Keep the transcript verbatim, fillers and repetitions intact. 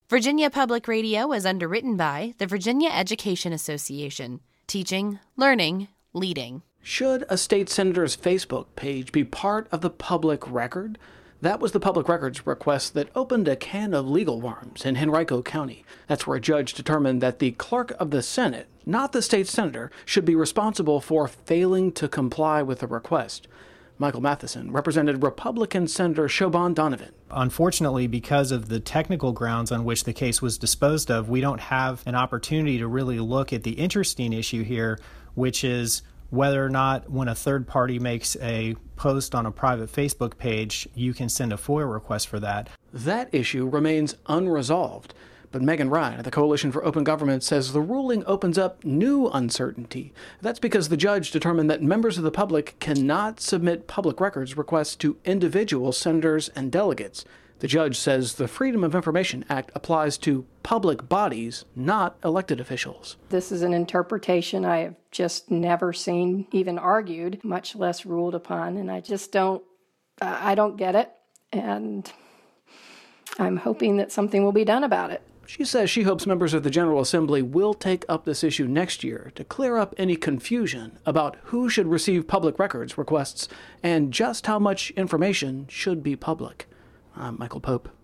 Virginia Public Radio is underwritten by the Virginia Education Association. Teaching, learning, leading. Should a state senator's Facebook page be part of the public record? That was the public records request that opened a can of legal worms in Henrico County. That's where a judge determined that the clerk of the Senate, not the state senator, should be responsible for failing to comply with the request. Michael Matheson represented Republican Senator Siobhan Donovan. Unfortunately, because of the technical grounds on which the case was disposed of, we don't have an opportunity to really look at the interesting issue here, which is whether or not when a third party makes a post on a private Facebook page, you can send a FOIA request for that. That issue remains unresolved. But Megan Ryan of the Coalition for Open Government says the ruling opens up new uncertainty. That's because the judge determined that members of the public cannot submit public records requests to individual senators and delegates. The judge says the Freedom of Information Act applies to public bodies, not elected officials. This is an interpretation I have just never seen even argued, much less ruled upon, and I just don't, I don't get it, and I'm hoping that something will be done about it. She says she hopes members of the General Assembly will take up this issue next year to clear up any confusion about who should receive public records requests and just how much information should be public. I'm Michael Pope.